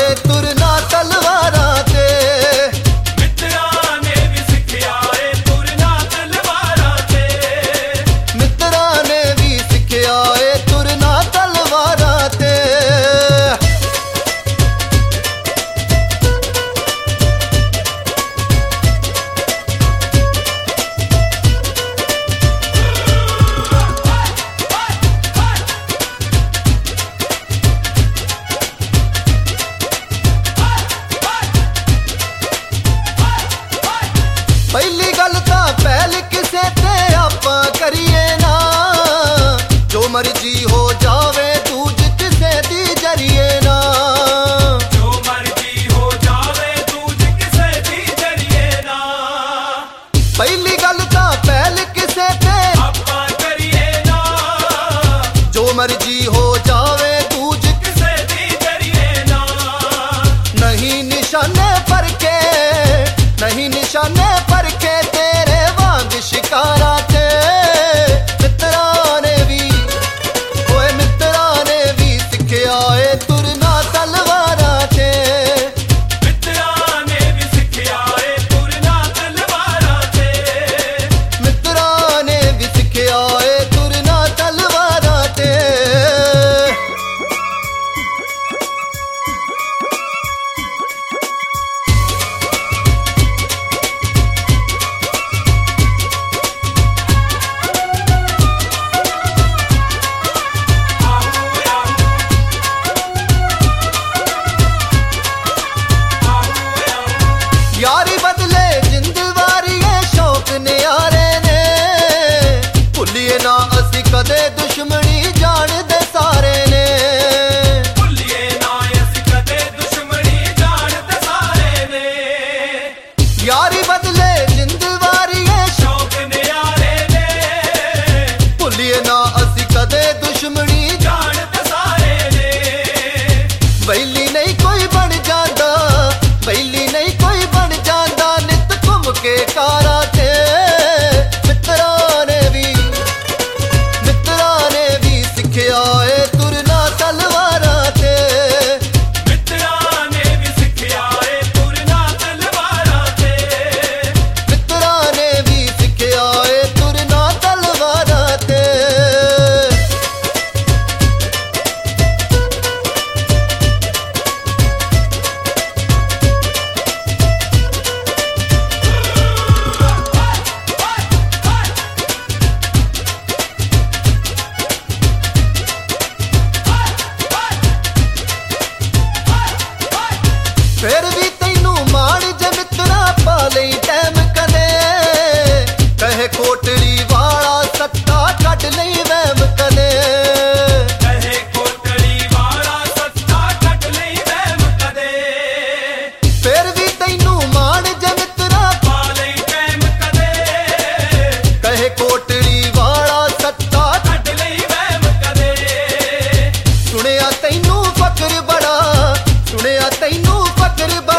तुरना तलवारां ते। मित्तरां ने भी सिखिया ए तुरना तलवारां ते। मित्तरां ने भी सिखिया ए तुरना तलवारां ते। पहली गल तां पहल किसे ते आपां करिए ना, जो मर्जी हो जावे दूज किसे दी जरिए ना। जो मर्जी हो जावे दूज किसे दी जरिए ना। पहली गल तां पहल किसे ते आपां करिए ना, जो मर्जी हो जावे दूज किसे दी जरिए ना। नहीं निशाने पर के, नहीं निशाने पर के तेरे वांग शिकारा ते। मित्तरां ने भी ओए मित्तरां ने भी सिखिया ए तुरना तलवारां ते। मित्तरां ने भी सिखिया ए तुरना तलवारां ते। मित्तरां ने भी सिखिया ए तुरना तलवारां ते। यारी बदले जिंद वारीए शौक न्यारे ने, भुलिए ना असी कदे दुश्मनी जानदे सारे ने। भुलिए ना असी कदे दुश्मनी जानदे सारे ने। यारी बदले जिंद वारीए शौक न्यारे ने, भुलिए ना असी कदे दुश्मनी जानदे सारे ने। बैली नहीं कोई बन जांदा, बैली नहीं कोई बन जांदा नित घुम के कारा ते। मित्तरां ने भी सिखिया ए तुरना तलवारां ते। मित्तरां ने भी सिखिया ए तुरना तलवारां ते। मित्तरां ने भी सिखिया ए तुरना तलवारां ते। फिर भी तैनू माण जे मित्तरा पा लई टैम कदे, कहे कोटड़ी वाला सत्ता कट लई वैम कदे। कहे कोटड़ी वाला सत्ता कट लई वैम कदे। फिर भी तैनू माण जे मित्तरा पा लई टैम कदे। कहे कोटड़ी वाला सत्ता कट लई वैम कदे। सुनिया तैनू फकर बड़ा, सुनिया तैनू फकर बड़ा